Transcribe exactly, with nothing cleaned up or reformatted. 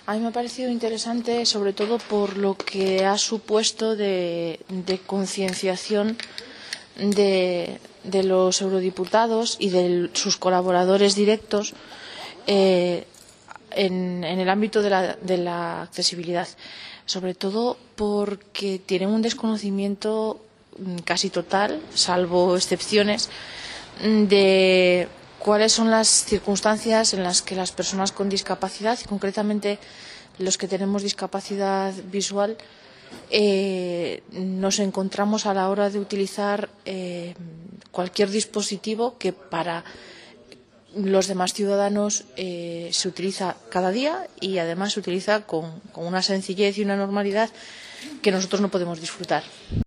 A mí me ha parecido interesante, sobre todo por lo que ha supuesto de, de concienciación de, de los eurodiputados y de sus colaboradores directos eh, en, en el ámbito de la, de la accesibilidad, sobre todo porque tienen un desconocimiento casi total, salvo excepciones, de cuáles son las circunstancias en las que las personas con discapacidad, y concretamente los que tenemos discapacidad visual, eh, nos encontramos a la hora de utilizar eh, cualquier dispositivo que para los demás ciudadanos eh, se utiliza cada día y además se utiliza con, con una sencillez y una normalidad que nosotros no podemos disfrutar.